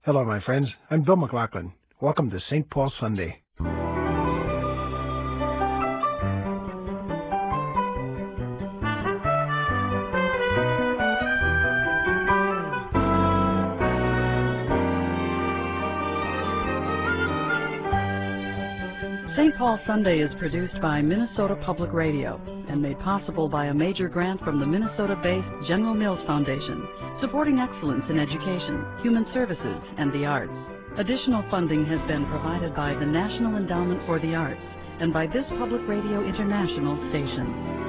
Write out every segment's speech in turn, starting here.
Hello, my friends. I'm Bill McLaughlin. Welcome to St. Paul Sunday. St. Paul Sunday is produced by Minnesota Public Radio and made possible by a major grant from the Minnesota-based General Mills Foundation, supporting excellence in education, human services, and the arts. Additional funding has been provided by the National Endowment for the Arts and by this Public Radio International station.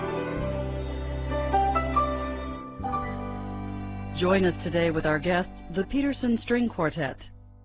Join us today with our guests, the Peterson String Quartet.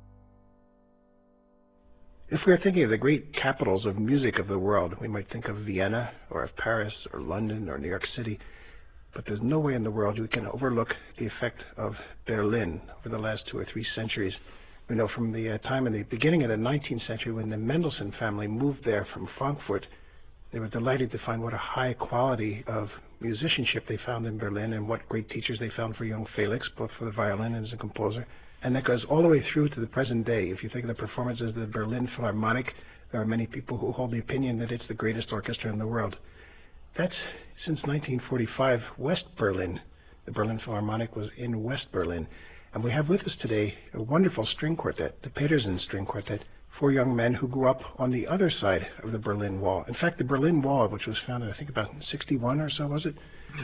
If we are thinking of the great capitals of music of the world, we might think of Vienna, or of Paris, or London, or New York City. But there's no way in the world we can overlook the effect of Berlin over the last 2 or 3 centuries. We know from the time in the beginning of the 19th century when the Mendelssohn family moved there from Frankfurt, they were delighted to find what a high quality of musicianship they found in Berlin and what great teachers they found for young Felix, both for the violin and as a composer. And that goes all the way through to the present day. If you think of the performances of the Berlin Philharmonic, there are many people who hold the opinion that it's the greatest orchestra in the world. That's since 1945, West Berlin. The Berlin Philharmonic was in West Berlin. And we have with us today a wonderful string quartet, the Peterson String Quartet, 4 young men who grew up on the other side of the Berlin Wall. In fact, the Berlin Wall, which was founded, I think, about in 61 or so, was it?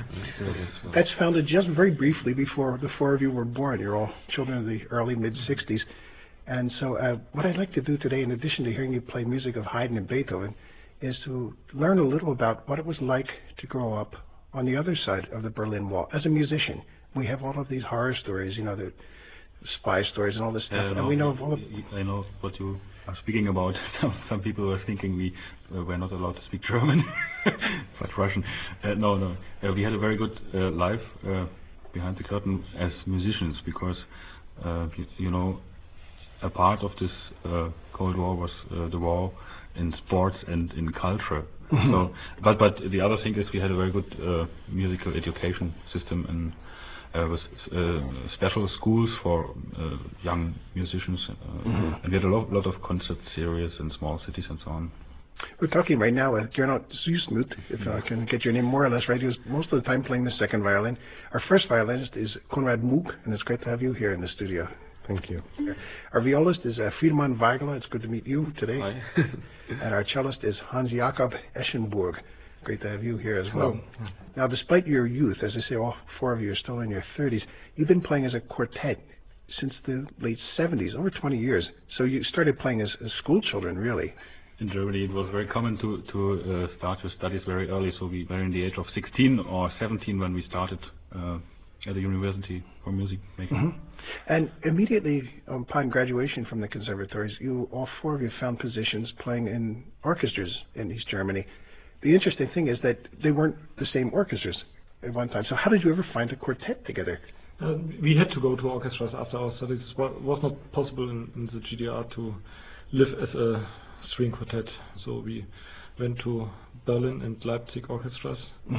That's founded just very briefly before the 4 of you were born. You're all children of the early, mid-60s. And so what I'd like to do today, in addition to hearing you play music of Haydn and Beethoven, is to learn a little about what it was like to grow up on the other side of the Berlin Wall as a musician. We have all of these horror stories, you know, the spy stories and all this stuff. And we know of all of... I know what you are speaking about. Some people were thinking we were not allowed to speak German, but Russian. No. We had a very good life behind the curtain as musicians because, you know, a part of this Cold War was the war in sports and in culture. So, but the other thing is we had a very good musical education system and with special schools for young musicians, and we had a lot of concert series in small cities and so on. We're talking right now with Gernot Süssmuth, if I can get your name more or less right. He was most of the time playing the second violin. Our first violinist is Konrad Muck, and it's great to have you here in the studio. Thank you. Our violist is Friedemann Weigler. It's good to meet you today. Hi. And our cellist is Hans-Jakob Eschenburg. Great to have you here as well. Now, despite your youth, as I say, all 4 of you are still in your 30s, you've been playing as a quartet since the late 70s, over 20 years. So you started playing as school children, really. In Germany, it was very common to start your studies very early. So we were in the age of 16 or 17 when we started at the University for Music Making. And immediately upon graduation from the conservatories, you all 4 of you found positions playing in orchestras in East Germany. The interesting thing is that they weren't the same orchestras at one time. So how did you ever find a quartet together? We had to go to orchestras after our studies. It was not possible in the GDR to live as a string quartet. So we went to Berlin and Leipzig orchestras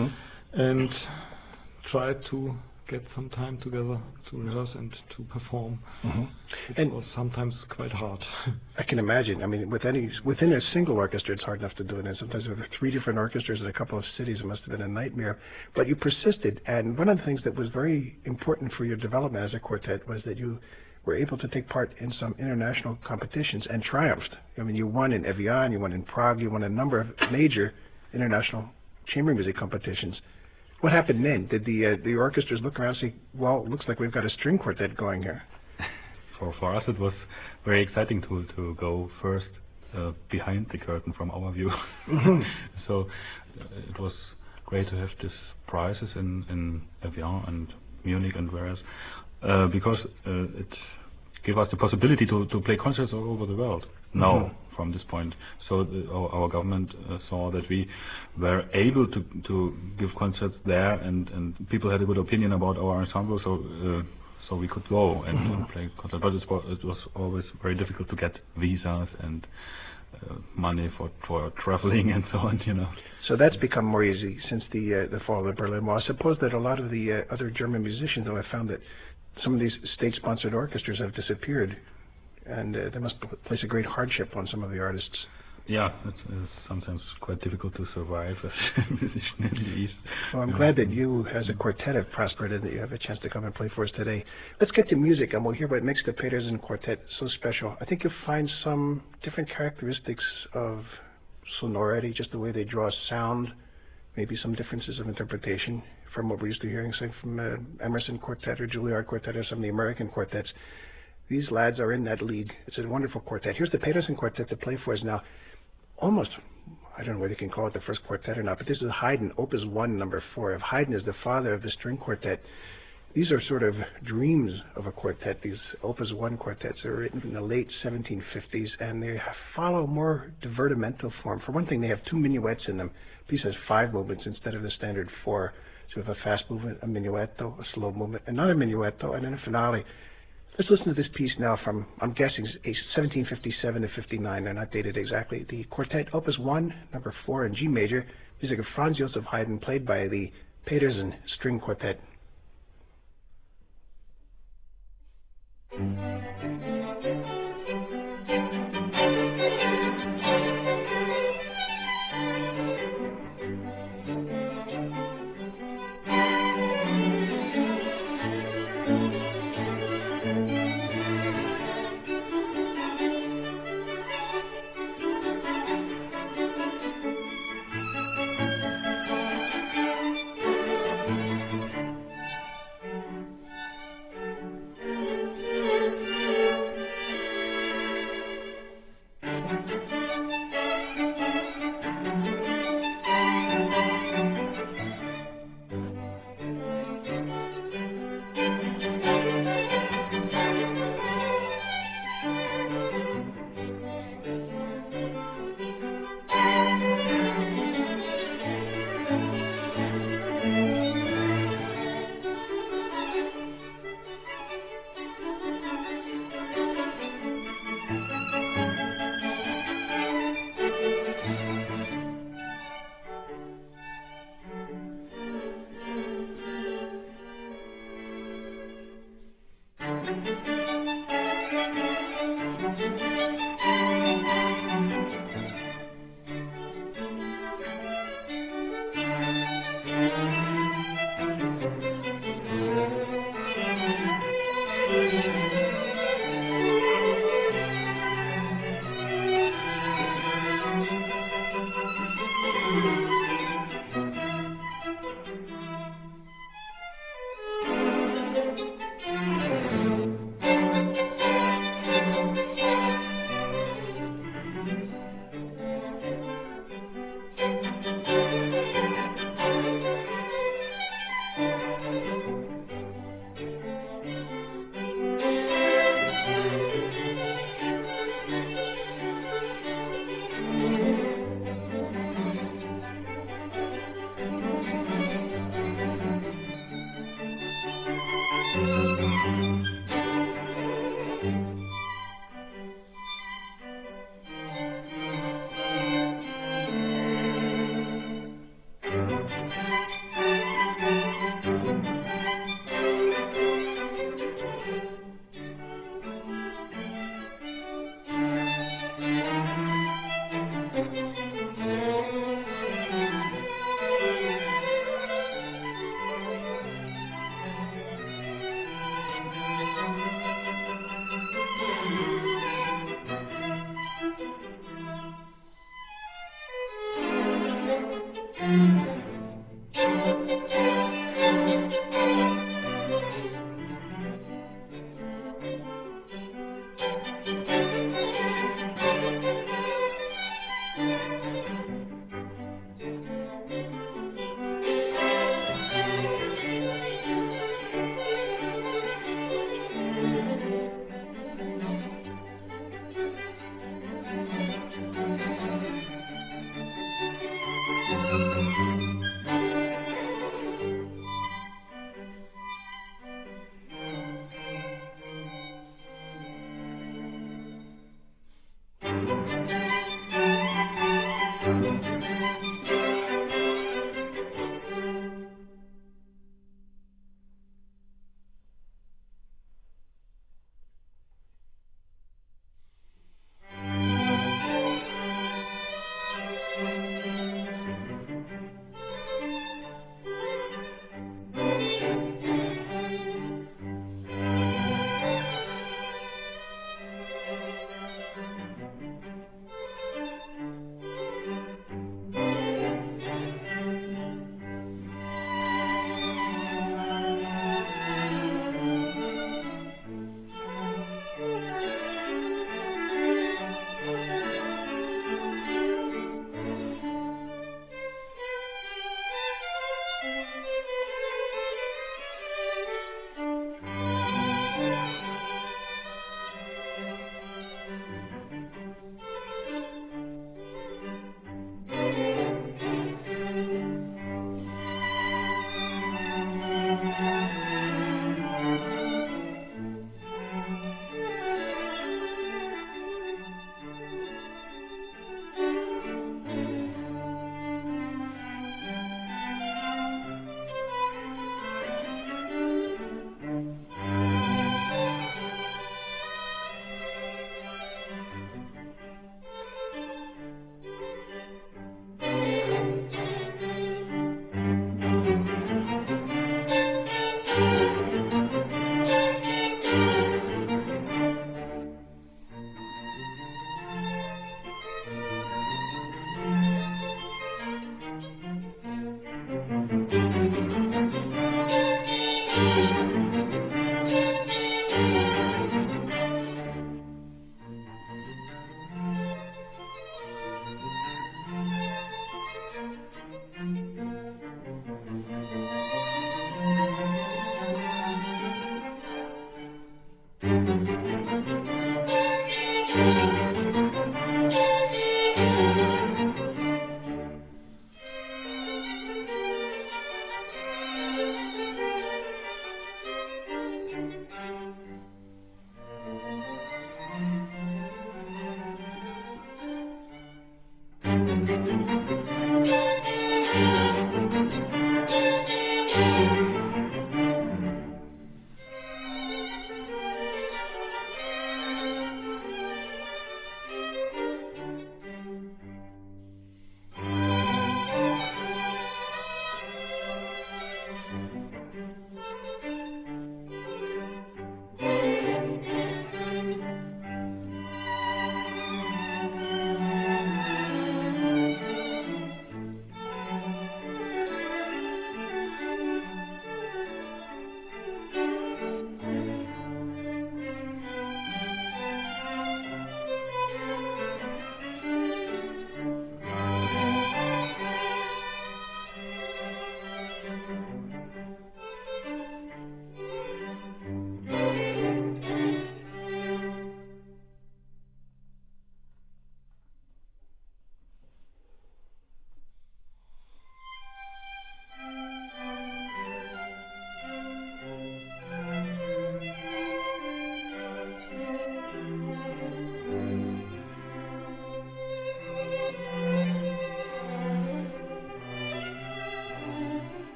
and tried to get some time together to rehearse and to perform. It was sometimes quite hard. I can imagine. I mean, within a single orchestra, it's hard enough to do it. And sometimes with 3 different orchestras in a couple of cities, it must have been a nightmare. But you persisted. And one of the things that was very important for your development as a quartet was that you were able to take part in some international competitions and triumphed. I mean, you won in Evian, you won in Prague, you won a number of major international chamber music competitions. What happened then? Did the orchestras look around and say, well, it looks like we've got a string quartet going here? For us, it was very exciting to go first behind the curtain from our view. So it was great to have these prizes in Evian and Munich and various, because it gave us the possibility to play concerts all over the world now from this point. So our government saw that we were able to give concerts there, and people had a good opinion about our ensemble, so we could go and play concerts. But it was always very difficult to get visas and money for traveling and so on, you know. So that's become more easy since the fall of the Berlin Wall. I suppose that a lot of the other German musicians, though, have found that some of these state-sponsored orchestras have disappeared, and they must place a great hardship on some of the artists. Yeah, it's sometimes quite difficult to survive as a musician in the East. Well, I'm glad that you, as a quartet, have prospered and that you have a chance to come and play for us today. Let's get to music, and we'll hear what makes the Petersen Quartet so special. I think you'll find some different characteristics of sonority, just the way they draw sound, maybe some differences of interpretation from what we're used to hearing, say, from Emerson Quartet or Juilliard Quartet or some of the American quartets. These lads are in that league. It's a wonderful quartet. Here's the Petersen Quartet to play for us now. Almost, I don't know whether you can call it the first quartet or not, but this is Haydn, Opus 1, number 4. If Haydn is the father of the string quartet, these are sort of dreams of a quartet. These Opus 1 quartets are written in the late 1750s, and they follow more divertimental form. For one thing, they have 2 minuets in them. The piece has 5 movements instead of the standard 4. So we have a fast movement, a minuetto, a slow movement, another minuetto, and then a finale. Let's listen to this piece now from, I'm guessing, 1757 to 59. They're not dated exactly. The Quartet, Opus 1, number 4 in G major, music of Franz Joseph Haydn, played by the Petersen String Quartet.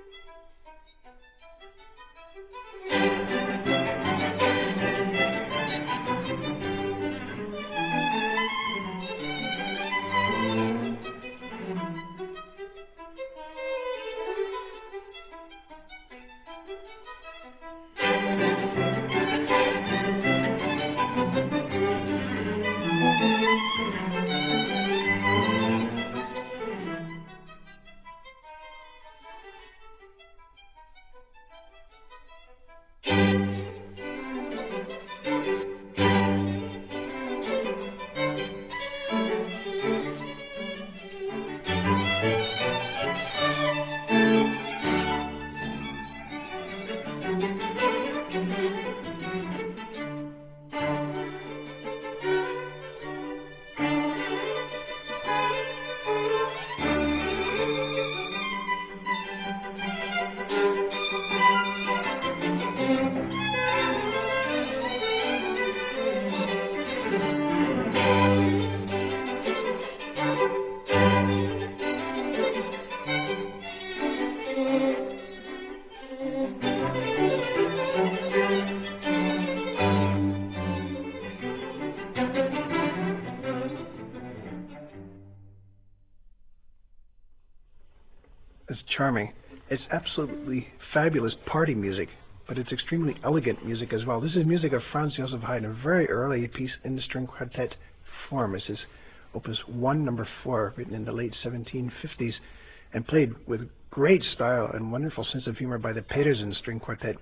Charming. It's absolutely fabulous party music, but it's extremely elegant music as well. This is music of Franz Joseph Haydn, a very early piece in the string quartet form. This is Opus 1, number 4, written in the late 1750s, and played with great style and wonderful sense of humor by the Petersen String Quartet.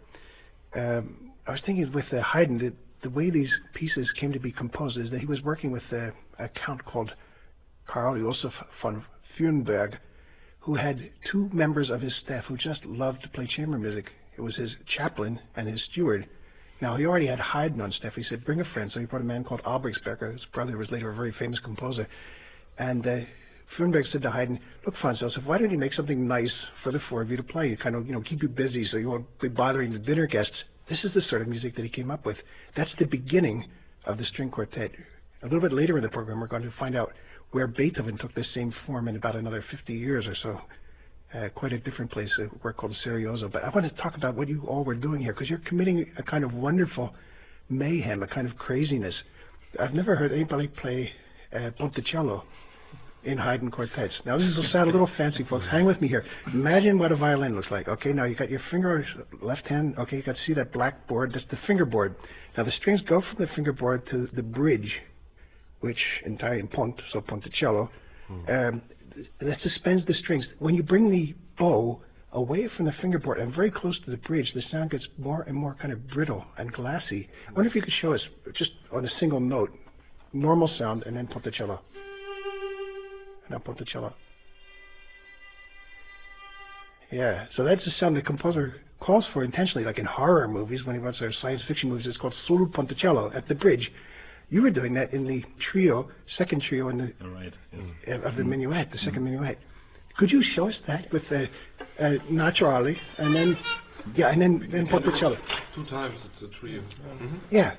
I was thinking with Haydn, the way these pieces came to be composed is that he was working with a count called Karl Josef von Fürnberg, who had two members of his staff who just loved to play chamber music. It was his chaplain and his steward. Now, he already had Haydn on staff. He said, bring a friend. So he brought a man called Albrechtsberger. His brother was later a very famous composer. And Fürnberg said to Haydn, look, Franz Josef, why don't you make something nice for the four of you to play? Kind of, keep you busy so you won't be bothering the dinner guests. This is the sort of music that he came up with. That's the beginning of the string quartet. A little bit later in the program, we're going to find out where Beethoven took this same form in about another 50 years or so. Quite a different place, a work called Serioso. But I want to talk about what you all were doing here, because you're committing a kind of wonderful mayhem, a kind of craziness. I've never heard anybody play Ponticello in Haydn quartets. Now, this will sound a little fancy, folks. Hang with me here. Imagine what a violin looks like. Okay, now you got your finger, left hand. Okay, you got to see that black board. That's the fingerboard. Now, the strings go from the fingerboard to the bridge, which in Italian pont, so Ponticello, that suspends the strings. When you bring the bow away from the fingerboard and very close to the bridge, the sound gets more and more kind of brittle and glassy. I wonder if you could show us, just on a single note, normal sound and then Ponticello. And now Ponticello. Yeah, so that's the sound the composer calls for intentionally, like in horror movies, when he wants their science fiction movies, it's called solo Ponticello at the bridge. You were doing that in the trio, second trio in the of the minuet, the second minuet. Could you show us that with the Naturale and then and then Ponticello? 2 times it's a trio. Yeah.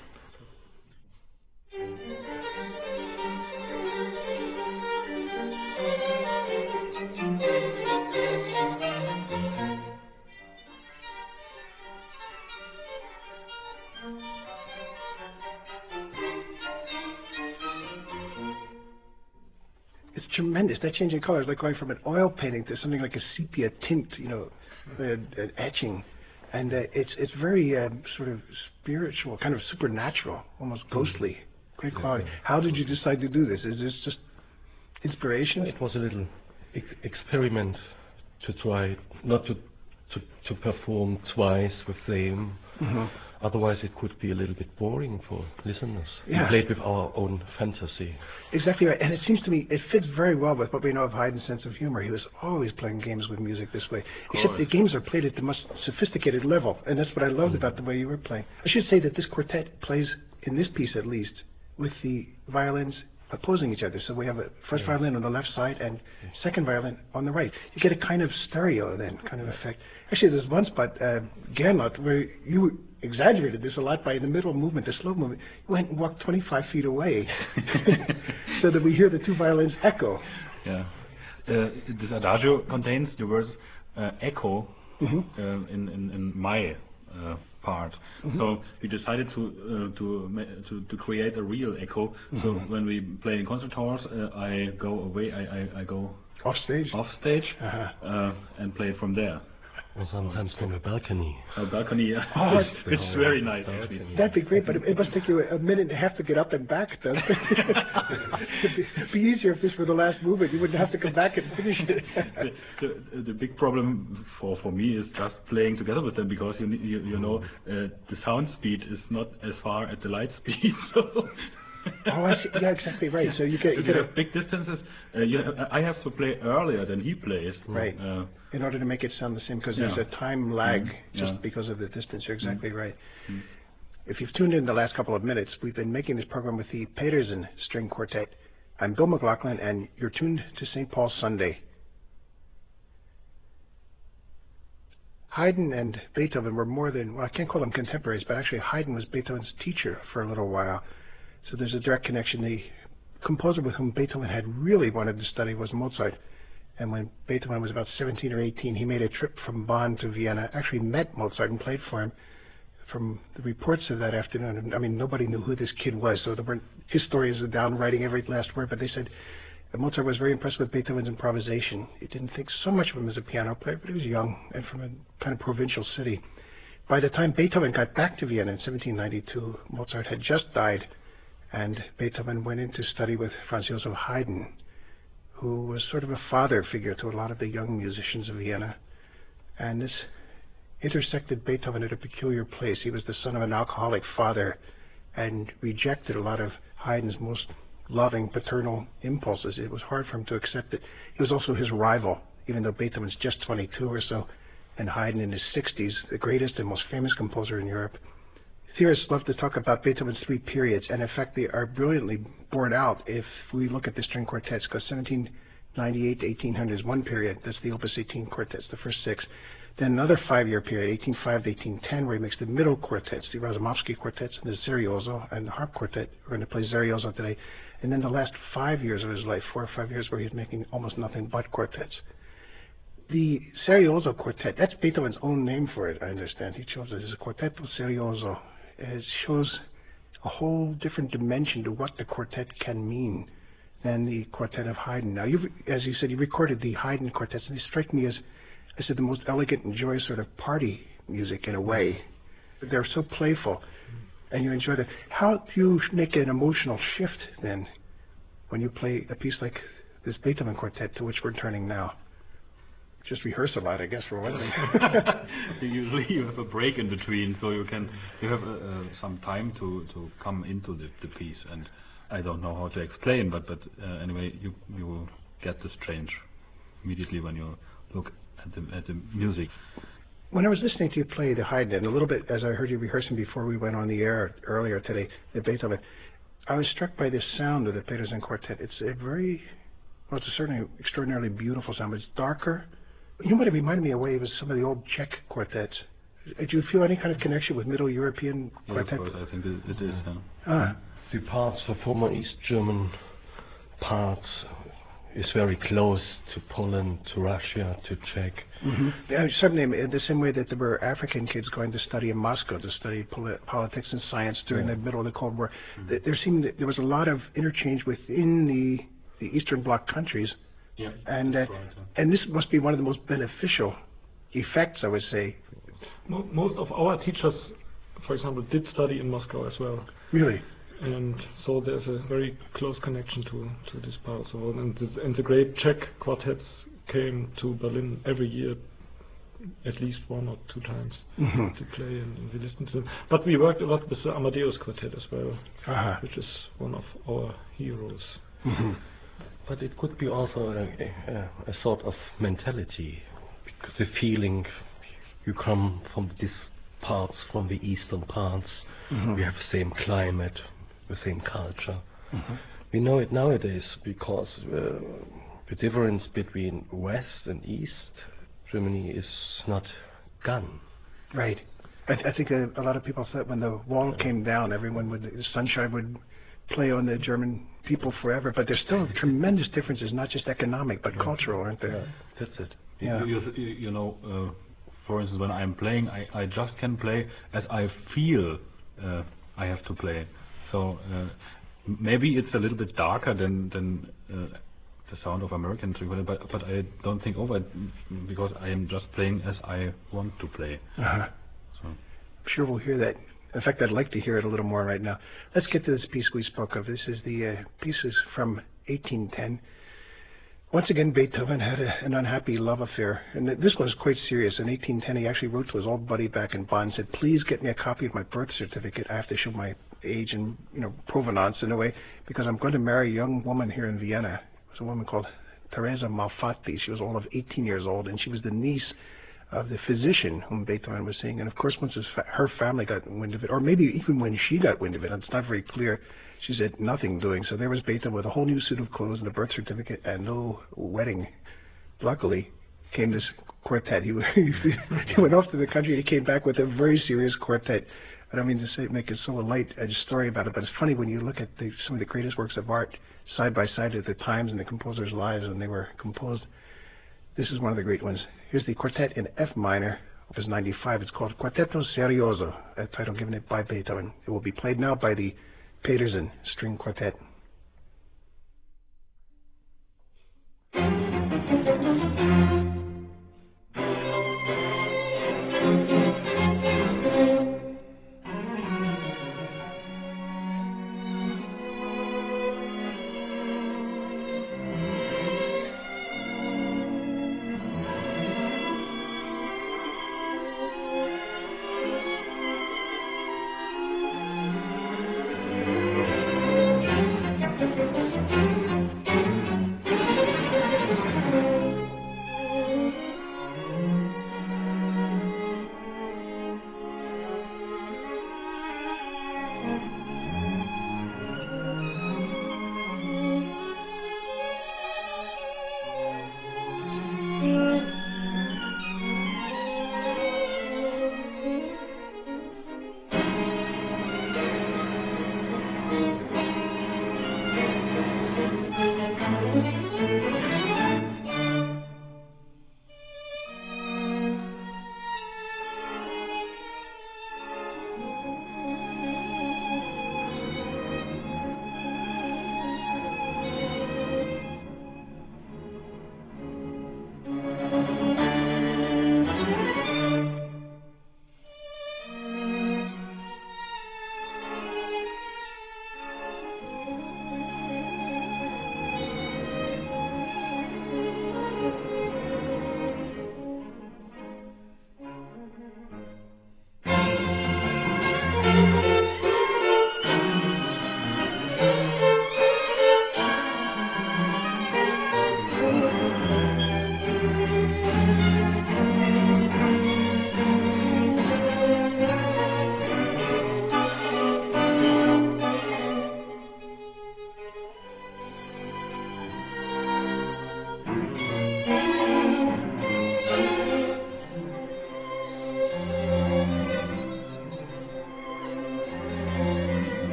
Tremendous. That change in color is like going from an oil painting to something like a sepia tint, etching, and it's very sort of spiritual, kind of supernatural, almost ghostly. Great quality. How did you decide to do this? Is this just inspiration? It was a little experiment to try not to perform twice with them. Otherwise, it could be a little bit boring for listeners. Yeah. We played with our own fantasy. Exactly right. And it seems to me it fits very well with what we know of Haydn's sense of humor. He was always playing games with music this way. Except the games are played at the most sophisticated level. And that's what I loved about the way you were playing. I should say that this quartet plays, in this piece at least, with the violins opposing each other. So we have a first violin on the left side and second violin on the right. You get a kind of stereo then, kind of effect. Actually, there's one spot, Gernot, where you exaggerated this a lot by the middle movement, the slow movement. You went and walked 25 feet away so that we hear the two violins echo. Yeah. This adagio contains the words echo in my part. So we decided to create a real echo. So when we play in concert halls, I go away. I go off stage and play it from there. Or sometimes from a balcony. A balcony, yeah. Oh, it's very nice, actually. That'd be great, but it must take you a minute and a half to get up and back. It'd be easier if this were the last movement. You wouldn't have to come back and finish it. The big problem for me is just playing together with them, because you know the sound speed is not as far as the light speed. So Oh, I see. Yeah, exactly right. So you get have big distances. I have to play earlier than he plays. Right. In order to make it sound the same, because there's a time lag just because of the distance. You're exactly right. If you've tuned in the last couple of minutes, we've been making this program with the Petersen String Quartet. I'm Bill McLaughlin, and you're tuned to St. Paul's Sunday. Haydn and Beethoven were more than, well, I can't call them contemporaries, but actually Haydn was Beethoven's teacher for a little while. So there's a direct connection. The composer with whom Beethoven had really wanted to study was Mozart. And when Beethoven was about 17 or 18, he made a trip from Bonn to Vienna, actually met Mozart and played for him. From the reports of that afternoon, I mean, nobody knew who this kid was, so there weren't historians down writing every last word, but they said that Mozart was very impressed with Beethoven's improvisation. He didn't think so much of him as a piano player, but he was young and from a kind of provincial city. By the time Beethoven got back to Vienna in 1792, Mozart had just died, and Beethoven went in to study with Franz Joseph Haydn, who was sort of a father figure to a lot of the young musicians of Vienna. And this intersected Beethoven at a peculiar place. He was the son of an alcoholic father and rejected a lot of Haydn's most loving paternal impulses. It was hard for him to accept it. He was also his rival, even though Beethoven's just 22 or so, and Haydn in his 60s, the greatest and most famous composer in Europe. Theorists love to talk about Beethoven's three periods, and in fact they are brilliantly borne out if we look at the string quartets, because 1798 to 1800 is one period. That's the Opus 18 quartets, the first six. Then another 5-year period, 1805 to 1810, where he makes the middle quartets, the Razumovsky quartets, and the Serioso, and the harp quartet. We're going to play Serioso today. And then the last 5 years of his life, 4 or 5 years, where he's making almost nothing but quartets. The Serioso quartet, that's Beethoven's own name for it, I understand. He chose it as a Quartetto Serioso. It shows a whole different dimension to what the quartet can mean than the quartet of Haydn. Now, as you said, you recorded the Haydn quartets, and they strike me as, I said, the most elegant and joyous sort of party music in a way. They're so playful, and you enjoy that. How do you make an emotional shift then when you play a piece like this Beethoven quartet to which we're turning now? Just rehearse a lot, I guess, for one thing. Usually you have a break in between, so you have some time to come into the piece, and I don't know how to explain, but anyway, you will get this change immediately when you look at the music. When I was listening to you play the Haydn, and a little bit as I heard you rehearsing before we went on the air earlier today, the Beethoven, I was struck by the sound of the Petersen quartet. It's a very, well, it's a certainly extraordinarily beautiful sound, but it's darker. You know what it reminded me of way was some of the old Czech quartets. Did you feel any kind of connection with Middle European quartets? Of course, I think it is. The parts, the former East German parts, is very close to Poland, to Russia, to Czech. Yeah, certainly, in the same way that there were African kids going to study in Moscow to study politics and science during the middle of the Cold War. There was a lot of interchange within the Eastern Bloc countries. Yeah, and this must be one of the most beneficial effects, I would say. Most of our teachers, for example, did study in Moscow as well. Really? And so there's a very close connection to this part. So, and the great Czech quartets came to Berlin every year, at least 1 or 2 times to play, and we listened to them. But we worked a lot with the Amadeus quartet as well, which is one of our heroes. But it could be also a sort of mentality, because the feeling you come from these parts, from the eastern parts, we have the same climate, the same culture. We know it nowadays because the difference between West and East Germany is not gone. Right. I think a lot of people thought when the wall came down, the sunshine would play on the German people forever, but there's still tremendous differences, not just economic, but cultural, aren't there? Yeah, that's it. Yeah. You know, for instance, when I'm playing, I just can play as I feel I have to play. So maybe it's a little bit darker than the sound of American string quartet, but I don't think over it because I am just playing as I want to play. Uh-huh. So. I'm sure we'll hear that. In fact, I'd like to hear it a little more right now. Let's get to this piece we spoke of. This is the piece is from 1810. Once again, Beethoven had an unhappy love affair, and this was quite serious. In 1810, he actually wrote to his old buddy back in Bonn and said, "Please get me a copy of my birth certificate. I have to show my age and provenance in a way, because I'm going to marry a young woman here in Vienna." It was a woman called Teresa Malfatti. She was all of 18 years old, and she was the niece of the physician whom Beethoven was seeing. And of course, once her family got wind of it, or maybe even when she got wind of it, it's not very clear, she said nothing doing. So there was Beethoven with a whole new suit of clothes and a birth certificate and no wedding. Luckily, came this quartet. He went off to the country and he came back with a very serious quartet. I don't mean to say make it so a light-edged story about it, but it's funny when you look at some of the greatest works of art side by side at the times and the composers' lives when they were composed. This is one of the great ones. Here's the quartet in F minor, Opus 95. It's called Quartetto Serioso, a title given it by Beethoven. It will be played now by the Petersen String Quartet.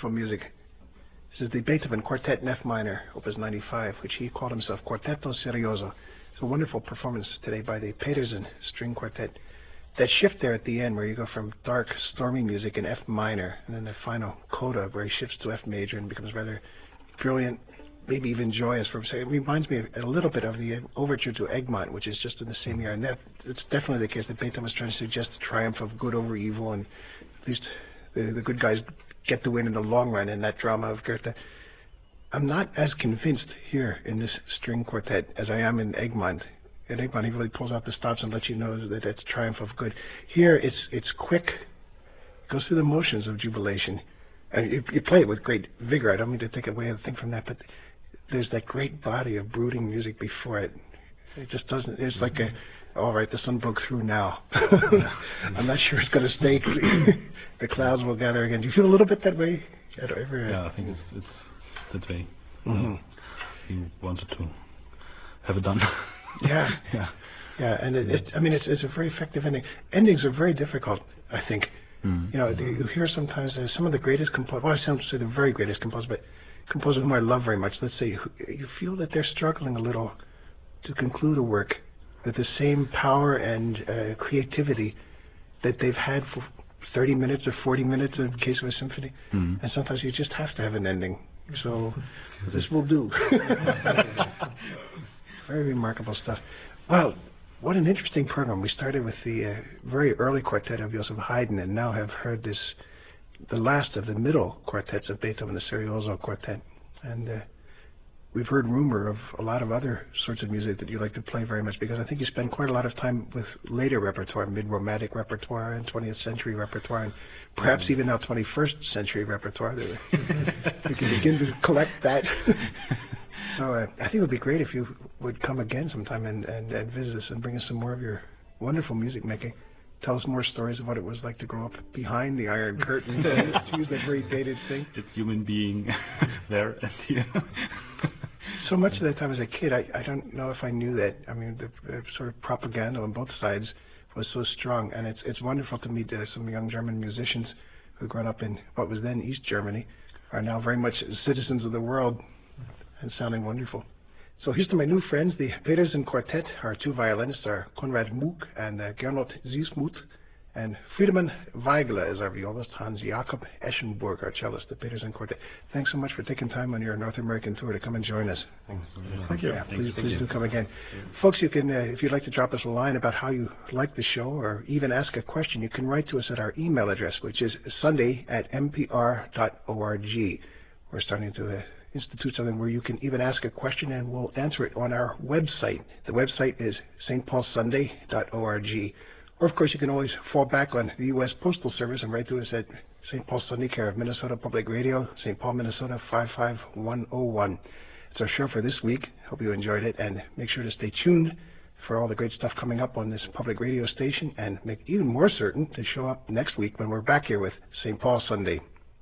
wonderful music. This is the Beethoven Quartet in F minor, Opus 95, which he called himself Quartetto Serioso. It's a wonderful performance today by the Petersen String Quartet. That shift there at the end where you go from dark, stormy music in F minor, and then the final coda where he shifts to F major and becomes rather brilliant, maybe even joyous. It reminds me a little bit of the overture to Egmont, which is just in the same year. And it's definitely the case that Beethoven was trying to suggest the triumph of good over evil, and at least the good guys get the win in the long run in that drama of Goethe. I'm not as convinced here in this string quartet as I am in Egmont. In Egmont, he really pulls out the stops and lets you know that it's triumph of good. Here, it's quick, goes through the motions of jubilation. And you play it with great vigor. I don't mean to take away anything from that, but there's that great body of brooding music before it. It just doesn't. It's like all right, the sun broke through now. I'm not sure it's going to stay. The clouds will gather again. Do you feel a little bit that way? Yeah, I think it's that way. Mm-hmm. He wanted to have it done. Yeah. Yeah. Yeah, and it's a very effective ending. Endings are very difficult, I think. You know, you hear sometimes some of the greatest composers, well, I don't say the very greatest composers, but composers whom I love very much, let's say, you feel that they're struggling a little to conclude a work with the same power and creativity that they've had for 30 minutes or 40 minutes in the case of a symphony. And sometimes you just have to have an ending. So this will do. Very remarkable stuff. Well, what an interesting program. We started with the very early quartet of Joseph Haydn and now have heard the last of the middle quartets of Beethoven, the Serioso Quartet. And we've heard rumor of a lot of other sorts of music that you like to play very much, because I think you spend quite a lot of time with later repertoire, mid-romantic repertoire and 20th century repertoire, and perhaps even now 21st century repertoire. We can begin to collect that. So I think it would be great if you would come again sometime and visit us and bring us some more of your wonderful music making. Tell us more stories of what it was like to grow up behind the Iron Curtain, to use that very dated thing. It's human being there and here. So much of that time as a kid, I don't know if I knew that. I mean, the sort of propaganda on both sides was so strong, and it's wonderful to meet some young German musicians who grew up in what was then East Germany, are now very much citizens of the world and sounding wonderful. So here's to my new friends, the Petersen Quartet. Our two violinists are Konrad Muck and Gernot Ziesmuth, and Friedemann Weigler is our violist, Hans Jakob Eschenburg, our cellist, the Petersen Quartet. Thanks so much for taking time on your North American tour to come and join us. Thank you. Yeah, please do come again. Folks, you can, if you'd like to drop us a line about how you like the show or even ask a question, you can write to us at our email address, which is sunday@mpr.org. We're starting to institute something where you can even ask a question and we'll answer it on our website. The website is stpaulsunday.org. Or, of course, you can always fall back on the U.S. Postal Service and write to us at St. Paul Sunday, care of Minnesota Public Radio, St. Paul, Minnesota 55101. It's our show for this week. Hope you enjoyed it, and make sure to stay tuned for all the great stuff coming up on this public radio station, and make even more certain to show up next week when we're back here with St. Paul Sunday.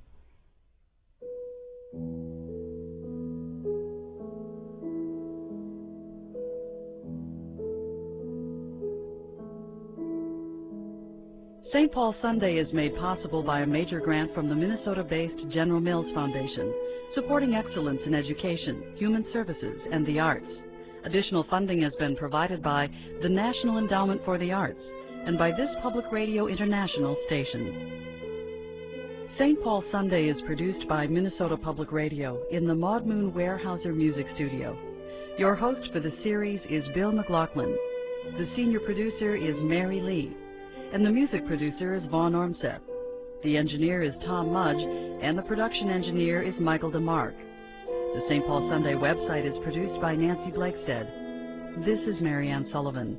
St. Paul Sunday is made possible by a major grant from the Minnesota-based General Mills Foundation, supporting excellence in education, human services, and the arts. Additional funding has been provided by the National Endowment for the Arts and by this Public Radio International station. St. Paul Sunday is produced by Minnesota Public Radio in the Maud Moon Weyerhaeuser Music Studio. Your host for the series is Bill McLaughlin. The senior producer is Mary Lee, and the music producer is Vaughn Ormseth. The engineer is Tom Mudge, and the production engineer is Michael DeMark. The St. Paul Sunday website is produced by Nancy Blakestead. This is Marianne Sullivan.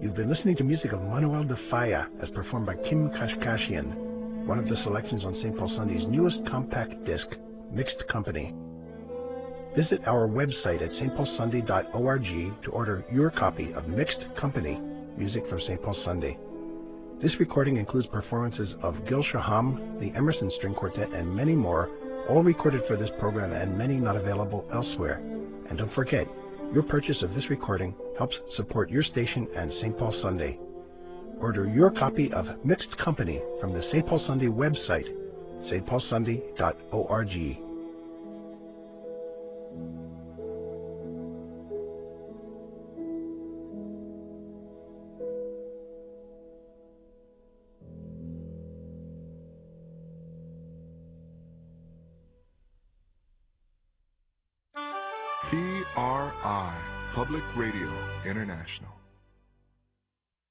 You've been listening to music of Manuel de Falla as performed by Kim Kashkashian, one of the selections on St. Paul Sunday's newest compact disc, Mixed Company. Visit our website at stpaulsunday.org to order your copy of Mixed Company, music from St. Paul Sunday. This recording includes performances of Gil Shaham, the Emerson String Quartet, and many more, all recorded for this program and many not available elsewhere. And don't forget, your purchase of this recording helps support your station and St. Paul Sunday. Order your copy of Mixed Company from the St. Paul Sunday website, stpaulsunday.org. PRI, Public Radio International.